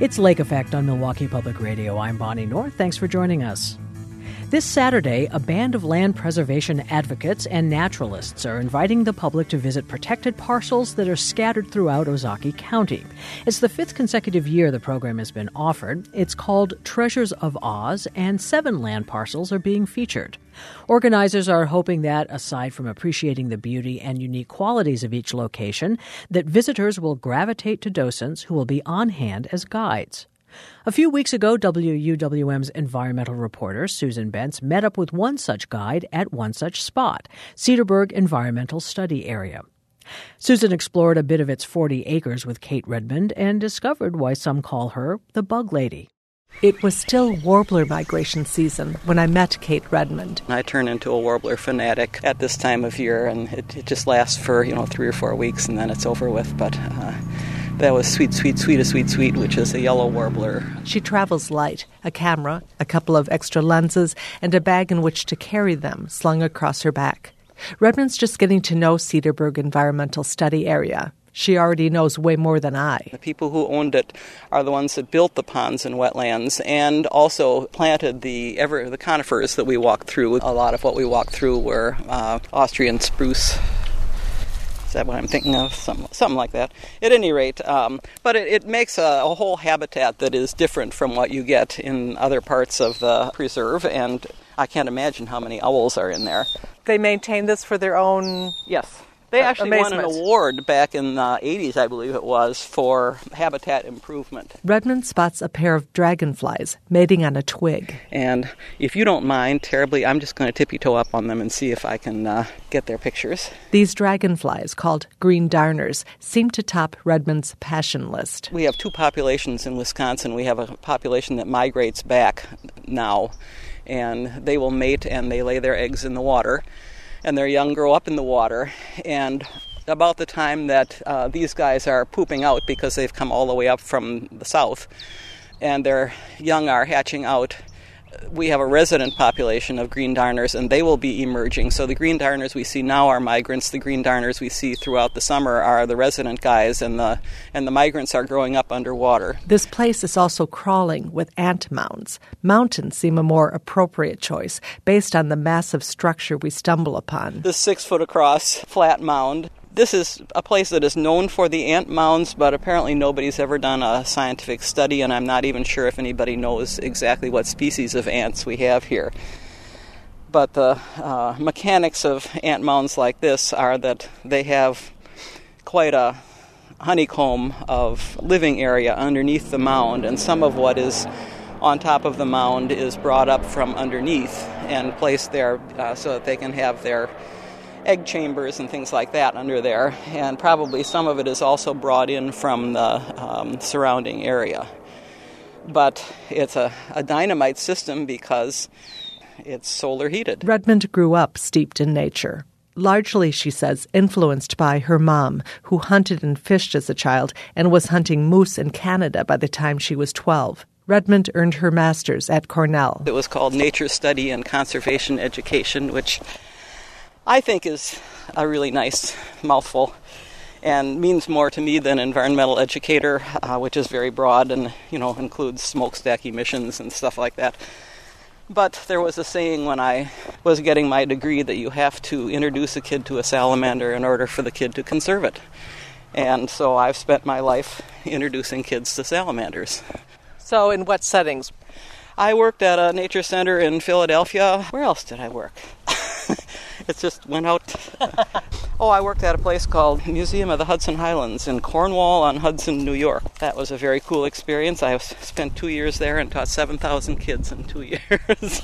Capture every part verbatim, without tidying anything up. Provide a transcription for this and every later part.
It's Lake Effect on Milwaukee Public Radio. I'm Bonnie North. Thanks for joining us. This Saturday, a band of land preservation advocates and naturalists are inviting the public to visit protected parcels that are scattered throughout Ozaukee County. It's the fifth consecutive year the program has been offered. It's called Treasures of Oz, and seven land parcels are being featured. Organizers are hoping that, aside from appreciating the beauty and unique qualities of each location, that visitors will gravitate to docents who will be on hand as guides. A few weeks ago, W U W M's environmental reporter, Susan Bentz, met up with one such guide at one such spot, Cedarburg Environmental Study Area. Susan explored a bit of its forty acres with Kate Redmond and discovered why some call her the Bug Lady. It was still warbler migration season when I met Kate Redmond. I turn into a warbler fanatic at this time of year, and it, it just lasts for, you know, three or four weeks, and then it's over with. But uh, that was Sweet, Sweet, Sweet, a Sweet, Sweet, which is a yellow warbler. She travels light, a camera, a couple of extra lenses, and a bag in which to carry them slung across her back. Redmond's just getting to know Cedarburg Environmental Study Area. She already knows way more than I. The people who owned it are the ones that built the ponds and wetlands and also planted the ever the conifers that we walked through. A lot of what we walked through were uh, Austrian spruce. Is that what I'm thinking of? Something, something like that. At any rate, um, but it, it makes a, a whole habitat that is different from what you get in other parts of the preserve, and I can't imagine how many owls are in there. They maintain this for their own... Yes. They actually amazement. won an award back in the eighties, I believe it was, for habitat improvement. Redmond spots a pair of dragonflies mating on a twig. And if you don't mind terribly, I'm just going to tippy-toe up on them and see if I can uh, get their pictures. These dragonflies, called green darners, seem to top Redmond's passion list. We have two populations in Wisconsin. We have a population that migrates back now, and they will mate and they lay their eggs in the water. And their young grow up in the water, and about the time that uh, these guys are pooping out because they've come all the way up from the south, and their young are hatching out, we have a resident population of green darners, and they will be emerging. So the green darners we see now are migrants. The green darners we see throughout the summer are the resident guys, and the and the migrants are growing up underwater. This place is also crawling with ant mounds. Mountains seem a more appropriate choice based on the massive structure we stumble upon. This six-foot-across flat mound. This is a place that is known for the ant mounds, but apparently nobody's ever done a scientific study, and I'm not even sure if anybody knows exactly what species of ants we have here. But the uh, mechanics of ant mounds like this are that they have quite a honeycomb of living area underneath the mound, and some of what is on top of the mound is brought up from underneath and placed there uh, so that they can have their egg chambers and things like that under there, and probably some of it is also brought in from the um, surrounding area. But it's a, a dynamite system because it's solar heated. Redmond grew up steeped in nature. Largely, she says, influenced by her mom, who hunted and fished as a child and was hunting moose in Canada by the time she was twelve. Redmond earned her master's at Cornell. It was called Nature Study and Conservation Education, which I think is a really nice mouthful and means more to me than environmental educator, uh, which is very broad and, you know, includes smokestack emissions and stuff like that. But there was a saying when I was getting my degree that you have to introduce a kid to a salamander in order for the kid to conserve it. And so I've spent my life introducing kids to salamanders. So in what settings? I worked at a nature center in Philadelphia. Where else did I work? It just went out. Oh, I worked at a place called Museum of the Hudson Highlands in Cornwall on Hudson, New York. That was a very cool experience. I spent two years there and taught seven thousand kids in two years.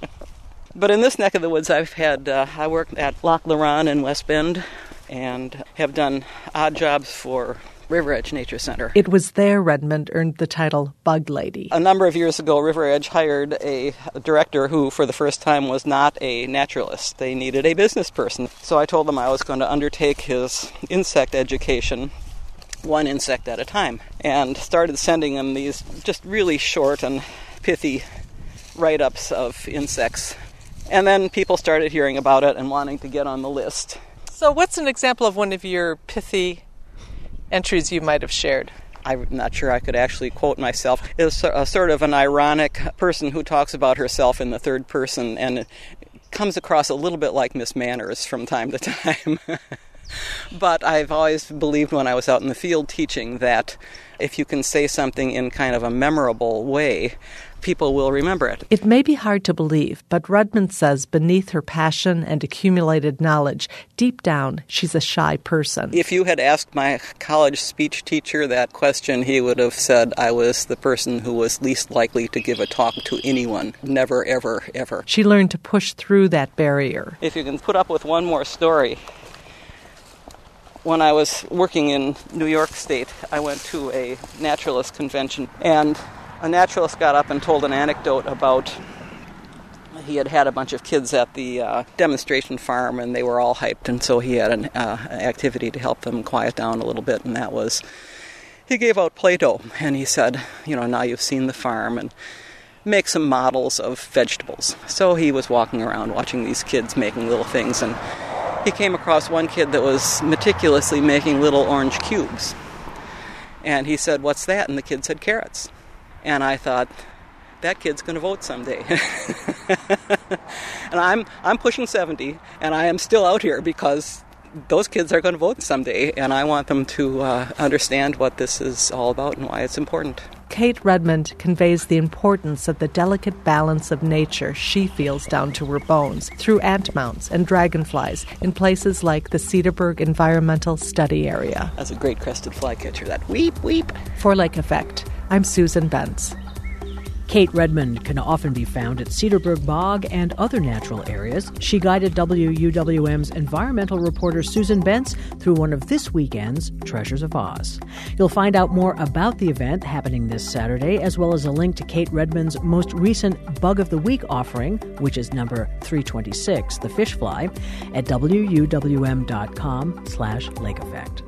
But in this neck of the woods, I've had, uh, I worked at Loch Lurran in West Bend and have done odd jobs for River Edge Nature Center. It was there Redmond earned the title Bug Lady. A number of years ago, River Edge hired a director who, for the first time, was not a naturalist. They needed a business person. So I told them I was going to undertake his insect education, one insect at a time, and started sending him these just really short and pithy write-ups of insects. And then people started hearing about it and wanting to get on the list. So what's an example of one of your pithy entries you might have shared? I'm not sure I could actually quote myself, is a sort of an ironic person who talks about herself in the third person, and it comes across a little bit like Miss Manners from time to time. But I've always believed when I was out in the field teaching that if you can say something in kind of a memorable way, people will remember it. It may be hard to believe, but Redmond says beneath her passion and accumulated knowledge, deep down, she's a shy person. If you had asked my college speech teacher that question, he would have said I was the person who was least likely to give a talk to anyone. Never, ever, ever. She learned to push through that barrier. If you can put up with one more story. When I was working in New York State, I went to a naturalist convention, and a naturalist got up and told an anecdote about he had had a bunch of kids at the uh, demonstration farm, and they were all hyped, and so he had an uh, activity to help them quiet down a little bit, and that was he gave out Play-Doh, and he said, you know, now you've seen the farm, and make some models of vegetables. So he was walking around watching these kids making little things, and he came across one kid that was meticulously making little orange cubes. And he said, "What's that?" And the kid said, "Carrots." And I thought, that kid's going to vote someday. And I'm I'm pushing seventy, and I am still out here because those kids are going to vote someday, and I want them to uh, understand what this is all about and why it's important. Kate Redmond conveys the importance of the delicate balance of nature she feels down to her bones through ant mounds and dragonflies in places like the Cedarburg Environmental Study Area. That's a great crested flycatcher, that weep, weep. For Lake Effect, I'm Susan Bentz. Kate Redmond can often be found at Cedarburg Bog and other natural areas. She guided W U W M's environmental reporter Susan Bentz through one of this weekend's Treasures of Oz. You'll find out more about the event happening this Saturday, as well as a link to Kate Redmond's most recent Bug of the Week offering, which is number three twenty-six, the fish fly, at W U W M dot com slash lake effect.